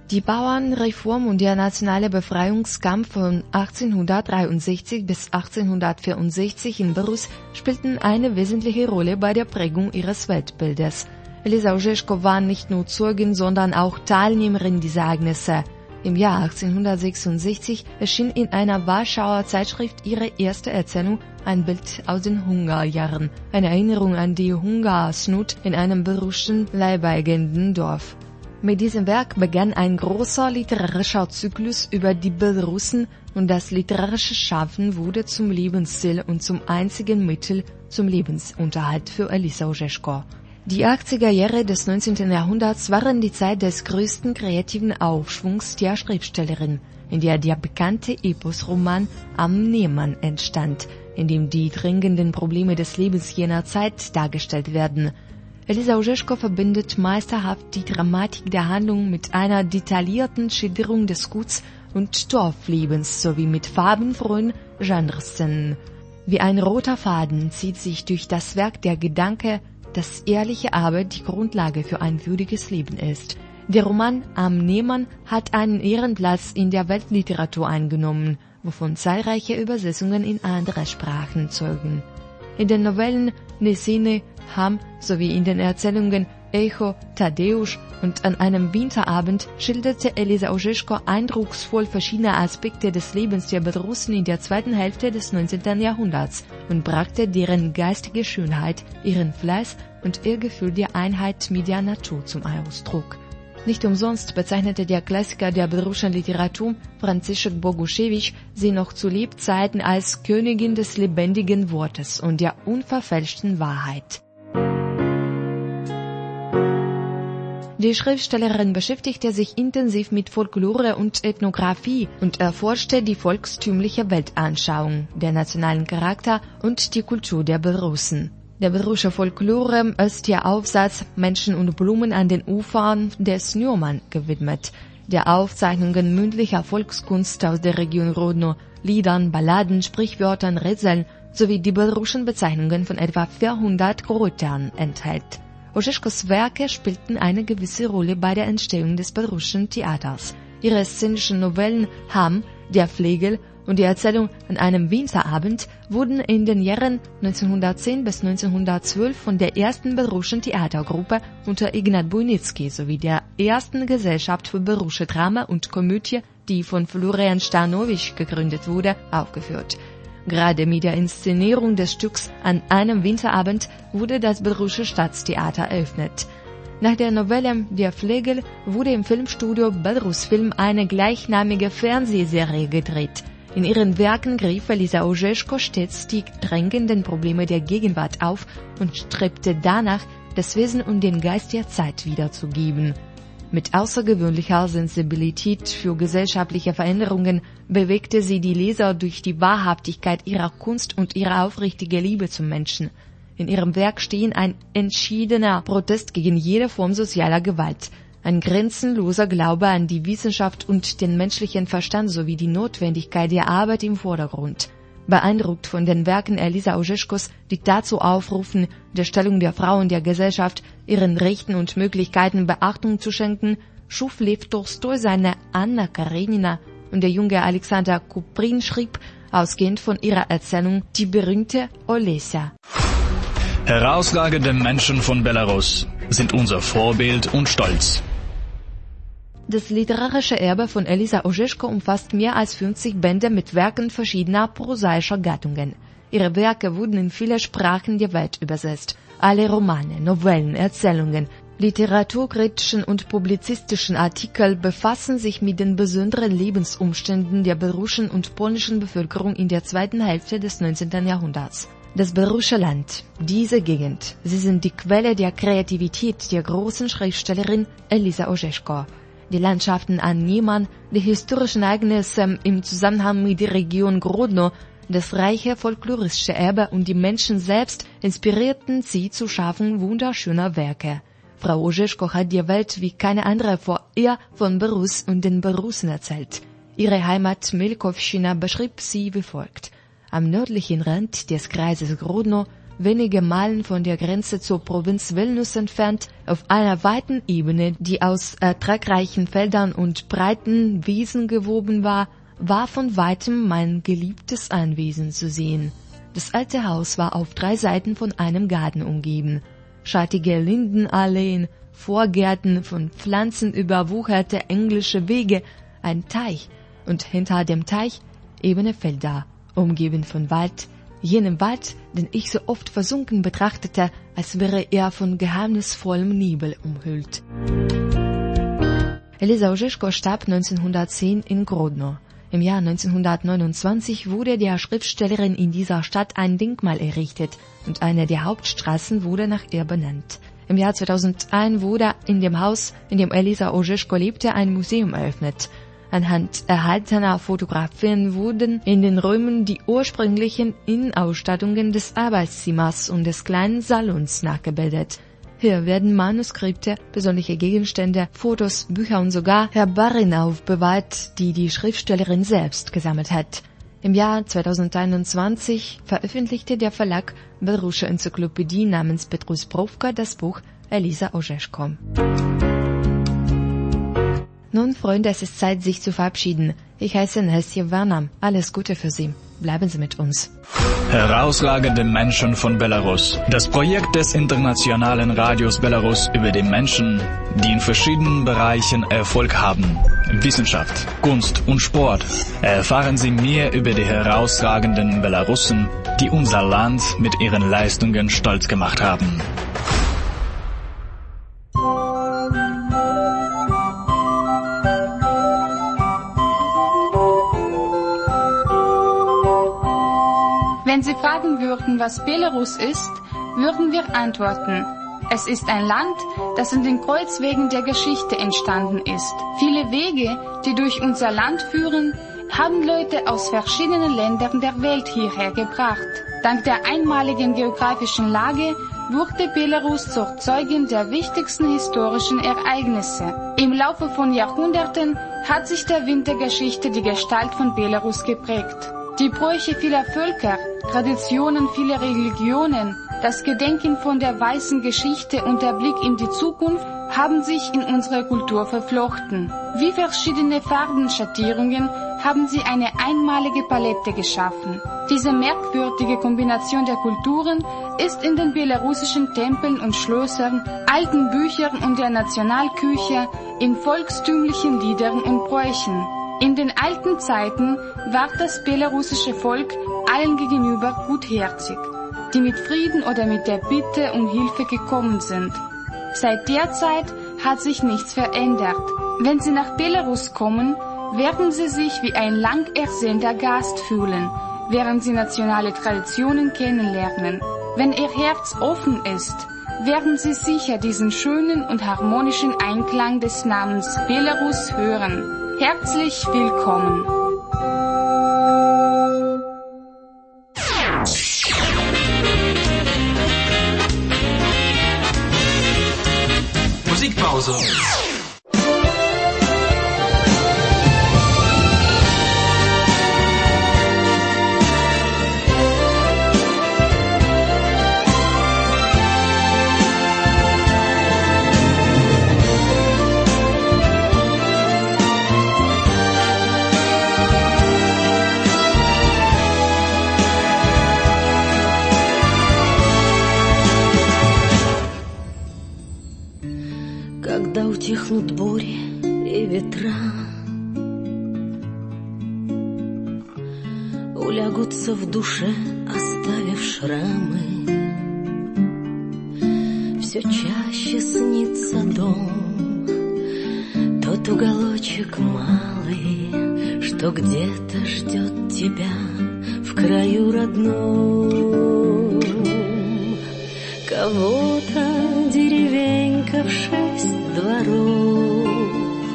Die Bauernreform und der nationale Befreiungskampf von 1863 bis 1864 in Belarus spielten eine wesentliche Rolle bei der Prägung ihres Weltbildes. Elisa Orzeszko war nicht nur Zeugin, sondern auch Teilnehmerin dieser Ereignisse. Im Jahr 1866 erschien in einer Warschauer Zeitschrift ihre erste Erzählung Ein Bild aus den Hungerjahren, eine Erinnerung an die Hungersnot in einem belarussischen leibeigenen Dorf. Mit diesem Werk begann ein großer literarischer Zyklus über die Belarussen und das literarische Schaffen wurde zum Lebensziel und zum einzigen Mittel zum Lebensunterhalt für Elisa Orzeszko. Die 80er Jahre des 19. Jahrhunderts waren die Zeit des größten kreativen Aufschwungs der Schriftstellerin, in der bekannte Eposroman Am Neman entstand, in dem die dringenden Probleme des Lebens jener Zeit dargestellt werden. Elisa Orzeszko verbindet meisterhaft die Dramatik der Handlung mit einer detaillierten Schilderung des Guts- und Dorflebens sowie mit farbenfrohen Genreszenen. Wie ein roter Faden zieht sich durch das Werk der Gedanke, dass ehrliche Arbeit die Grundlage für ein würdiges Leben ist. Der Roman Am Neman hat einen Ehrenplatz in der Weltliteratur eingenommen, wovon zahlreiche Übersetzungen in andere Sprachen zeugen. In den Novellen Nesine, Ham sowie in den Erzählungen Echo, Tadeusz und An einem Winterabend schilderte Elisa Orzeszko eindrucksvoll verschiedene Aspekte des Lebens der Belarussen in der zweiten Hälfte des 19. Jahrhunderts und brachte deren geistige Schönheit, ihren Fleiß und ihr Gefühl der Einheit mit der Natur zum Ausdruck. Nicht umsonst bezeichnete der Klassiker der belarussischen Literatur, Franciszek Boguszewicz, sie noch zu Lebzeiten als Königin des lebendigen Wortes und der unverfälschten Wahrheit. Die Schriftstellerin beschäftigte sich intensiv mit Folklore und Ethnographie und erforschte die volkstümliche Weltanschauung, den nationalen Charakter und die Kultur der Belarussen. Der belarussische Folklore ist der Aufsatz Menschen und Blumen an den Ufern des Nurman gewidmet, der Aufzeichnungen mündlicher Volkskunst aus der Region Rodno, Liedern, Balladen, Sprichwörtern, Rätseln sowie die belarussischen Bezeichnungen von etwa 400 Kräutern enthält. Orzeszkos Werke spielten eine gewisse Rolle bei der Entstehung des belarussischen Theaters. Ihre szenischen Novellen Ham, Der Flegel und die Erzählung An einem Winterabend wurden in den Jahren 1910 bis 1912 von der ersten belarussischen Theatergruppe unter Ignat Bujnicki sowie der ersten Gesellschaft für belarussische Drama und Komödie, die von Florian Starnowitsch gegründet wurde, aufgeführt. Gerade mit der Inszenierung des Stücks An einem Winterabend wurde das belarussische Staatstheater eröffnet. Nach der Novelle Der Flegel wurde im Filmstudio Belarus Film eine gleichnamige Fernsehserie gedreht. In ihren Werken griff Elisa Orzeszko stets die drängenden Probleme der Gegenwart auf und strebte danach, das Wesen und den Geist der Zeit wiederzugeben. Mit außergewöhnlicher Sensibilität für gesellschaftliche Veränderungen bewegte sie die Leser durch die Wahrhaftigkeit ihrer Kunst und ihre aufrichtige Liebe zum Menschen. In ihrem Werk stehen ein entschiedener Protest gegen jede Form sozialer Gewalt, ein grenzenloser Glaube an die Wissenschaft und den menschlichen Verstand sowie die Notwendigkeit der Arbeit im Vordergrund. Beeindruckt von den Werken Elisa Orzeszkos, die dazu aufrufen, der Stellung der Frau in der Gesellschaft, ihren Rechten und Möglichkeiten Beachtung zu schenken, schuf Lew Tolstoi seine Anna Karenina und der junge Alexander Kuprin schrieb, ausgehend von ihrer Erzählung, die berühmte Olesja. Herausragende Menschen von Belarus sind unser Vorbild und Stolz. Das literarische Erbe von Elisa Orzeszko umfasst mehr als 50 Bände mit Werken verschiedener prosaischer Gattungen. Ihre Werke wurden in viele Sprachen der Welt übersetzt. Alle Romane, Novellen, Erzählungen, literaturkritischen und publizistischen Artikel befassen sich mit den besonderen Lebensumständen der belarussischen und polnischen Bevölkerung in der zweiten Hälfte des 19. Jahrhunderts. Das belarussische Land, diese Gegend, sie sind die Quelle der Kreativität der großen Schriftstellerin Elisa Orzeszko. Die Landschaften An Neman, die historischen Ereignisse im Zusammenhang mit der Region Grodno, das reiche folkloristische Erbe und die Menschen selbst inspirierten sie zu Schaffen wunderschöner Werke. Frau Orzeszko hat der Welt wie keine andere vor ihr von Belarus und den Belarussen erzählt. Ihre Heimat Melkowschina beschrieb sie wie folgt. Am nördlichen Rand des Kreises Grodno wenige Meilen von der Grenze zur Provinz Vilnius entfernt, auf einer weiten Ebene, die aus ertragreichen Feldern und breiten Wiesen gewoben war, war von weitem mein geliebtes Anwesen zu sehen. Das alte Haus war auf 3 Seiten von einem Garten umgeben. Schattige Lindenalleen, Vorgärten, von Pflanzen überwucherte englische Wege, ein Teich und hinter dem Teich ebene Felder, umgeben von Wald, jenem Wald, den ich so oft versunken betrachtete, als wäre er von geheimnisvollem Nebel umhüllt. Elisa Orzeszko starb 1910 in Grodno. Im Jahr 1929 wurde der Schriftstellerin in dieser Stadt ein Denkmal errichtet und eine der Hauptstraßen wurde nach ihr benannt. Im Jahr 2001 wurde in dem Haus, in dem Elisa Orzeszko lebte, ein Museum eröffnet. Anhand erhaltener Fotografien wurden in den Räumen die ursprünglichen Innenausstattungen des Arbeitszimmers und des kleinen Salons nachgebildet. Hier werden Manuskripte, persönliche Gegenstände, Fotos, Bücher und sogar Herbarien aufbewahrt, die die Schriftstellerin selbst gesammelt hat. Im Jahr 2021 veröffentlichte der Verlag Belarussische Enzyklopädie namens Petrus Brovka das Buch Elisa Orzeszko. Nun, Freunde, es ist Zeit, sich zu verabschieden. Ich heiße Nestje Werner. Alles Gute für Sie. Bleiben Sie mit uns. Herausragende Menschen von Belarus. Das Projekt des internationalen Radios Belarus über die Menschen, die in verschiedenen Bereichen Erfolg haben. Wissenschaft, Kunst und Sport. Erfahren Sie mehr über die herausragenden Belarussen, die unser Land mit ihren Leistungen stolz gemacht haben. Wenn Sie fragen würden, was Belarus ist, würden wir antworten: Es ist ein Land, das an den Kreuzwegen der Geschichte entstanden ist. Viele Wege, die durch unser Land führen, haben Leute aus verschiedenen Ländern der Welt hierher gebracht. Dank der einmaligen geografischen Lage wurde Belarus zur Zeugin der wichtigsten historischen Ereignisse. Im Laufe von Jahrhunderten hat sich der Wind der Geschichte die Gestalt von Belarus geprägt. Die Bräuche vieler Völker, Traditionen vieler Religionen, das Gedenken von der weißen Geschichte und der Blick in die Zukunft haben sich in unsere Kultur verflochten. Wie verschiedene Farbenschattierungen haben sie eine einmalige Palette geschaffen. Diese merkwürdige Kombination der Kulturen ist in den belarussischen Tempeln und Schlössern, alten Büchern und der Nationalküche, in volkstümlichen Liedern und Bräuchen. In den alten Zeiten war das belarussische Volk allen gegenüber gutherzig, die mit Frieden oder mit der Bitte um Hilfe gekommen sind. Seit der Zeit hat sich nichts verändert. Wenn Sie nach Belarus kommen, werden Sie sich wie ein lang ersehnter Gast fühlen, während Sie nationale Traditionen kennenlernen. Wenn Ihr Herz offen ist, werden Sie sicher diesen schönen und harmonischen Einklang des Namens Belarus hören. Herzlich willkommen. Musikpause. Когда утихнут бури и ветра, улягутся в душе, оставив шрамы, все чаще снится дом, тот уголочек малый, что где-то ждет тебя в краю родном. Кого-то деревенька в 6 дворов,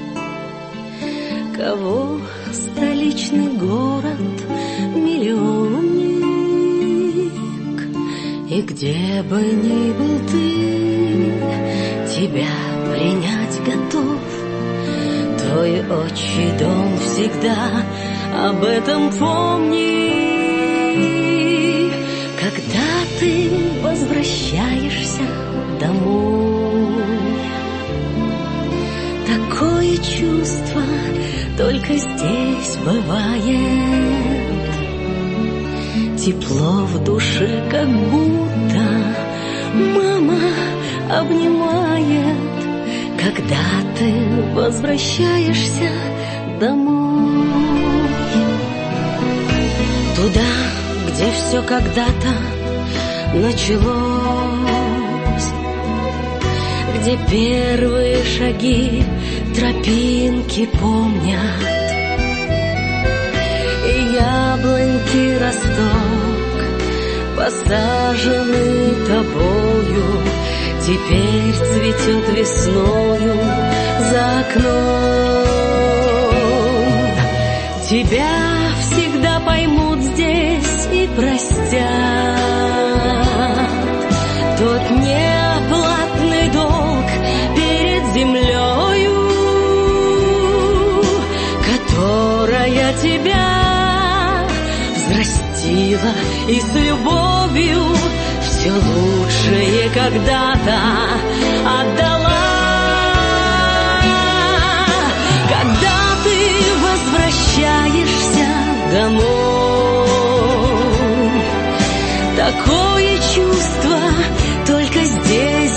кого столичный город миллионник. И где бы ни был ты, тебя принять готов. Твой отчий дом всегда об этом помни. Когда ты чувство только здесь бывает. Тепло в душе, как будто мама обнимает, когда ты возвращаешься домой. Туда, где все когда-то началось, где первые шаги тропинки помнят, и яблоньки росток, посаженный тобою, теперь цветет весною за окном. Тебя всегда поймут здесь и простят тот неоплатный долг перед землею, которая тебя взрастила и с любовью все лучшее когда-то отдала. Когда ты возвращаешься домой, такое чувство только здесь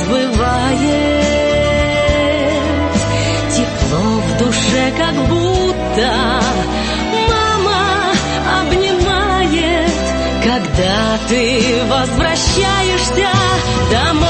бывает. Тепло в душе, как будто мама обнимает, когда ты возвращаешься домой.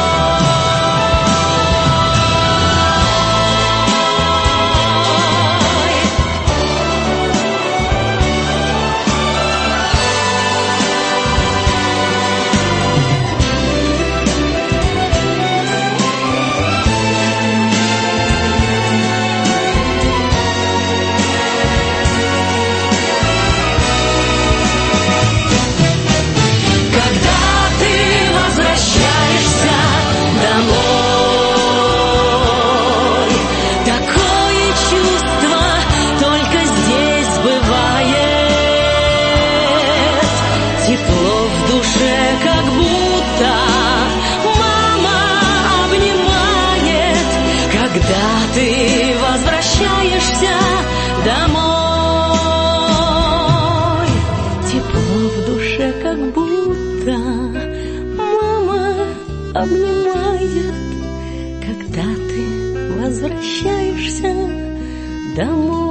Когда ты возвращаешься домой, тепло в душе, как будто мама обнимает, когда ты возвращаешься домой.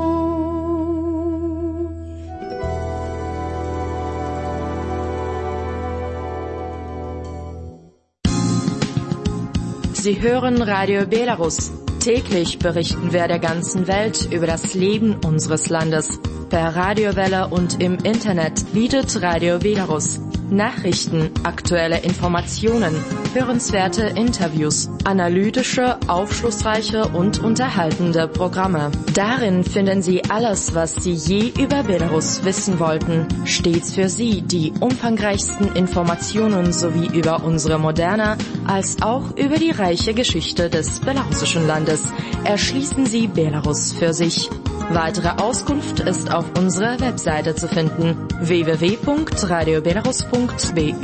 Sie hören Radio Belarus. Täglich berichten wir der ganzen Welt über das Leben unseres Landes. Per Radiowelle und im Internet bietet Radio Belarus Nachrichten, aktuelle Informationen, hörenswerte Interviews, analytische, aufschlussreiche und unterhaltende Programme. Darin finden Sie alles, was Sie je über Belarus wissen wollten. Stets für Sie die umfangreichsten Informationen sowie über unsere moderne als auch über die reiche Geschichte des belarussischen Landes. Erschließen Sie Belarus für sich. Weitere Auskunft ist auf unserer Webseite zu finden: www.radiobelarus.by.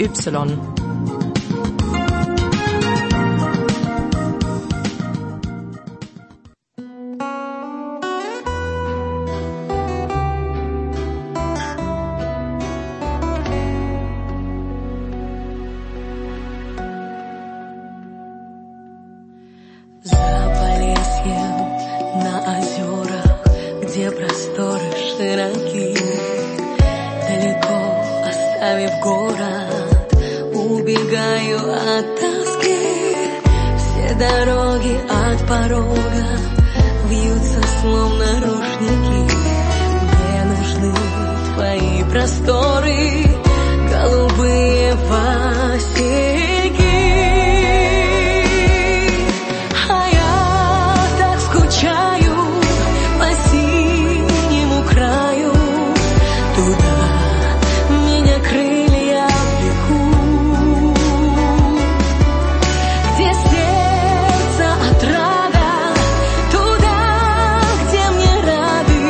Где просторы широки, далеко оставив город, убегаю от тоски. Все дороги от порога вьются словно рушники. Мне нужны твои просторы, голубые васильки. А я так скучаю по синему краю, туда меня крылья влекут, где сердце отрада, туда, где мне рады,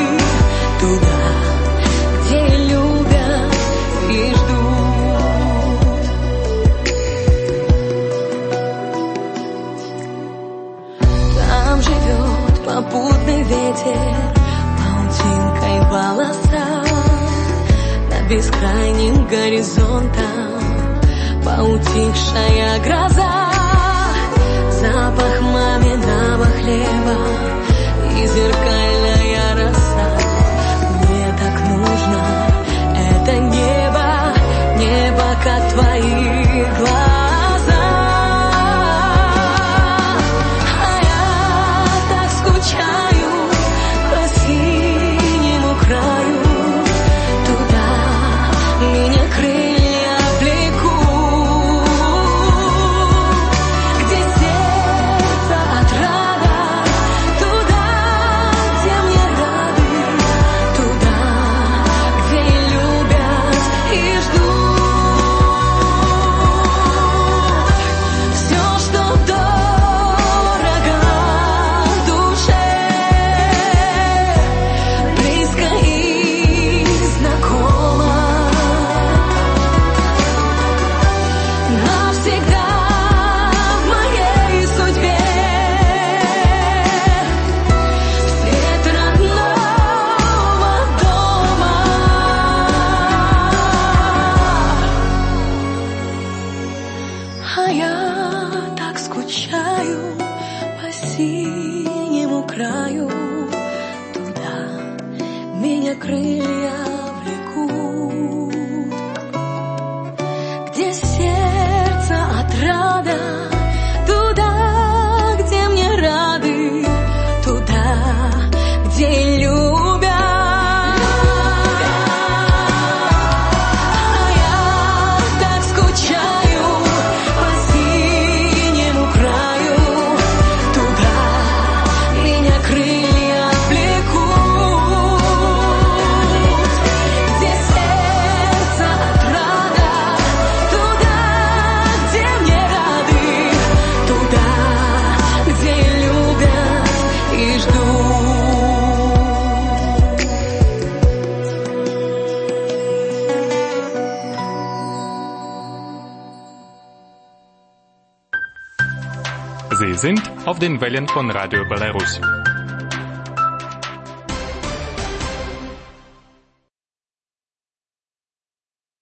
туда, где любят и ждут. бескрайним горизонтом, поутихшая гроза, запах маминого хлеба и зеркальная роса. Мне так нужно это небо, небо, как твои глаза. А я так скучаю по синему краю, туда меня крылья влекут, где сердце отрада, туда, где мне рады, туда, где любят и ждут. Все, что дорого душе, близко и знакомо, навсегда в моей судьбе, свет родного дома. А я так скучаю по синему краю, туда меня крылья влекут, где сердце отрада, туда, где мне рады, туда, где любят. А я так скучаю по синему краю, туда меня крылья влекут, где сердце отрада, туда, где мне рады, туда, где любят и ждут. Sie sind auf den Wellen von Radio Belarus.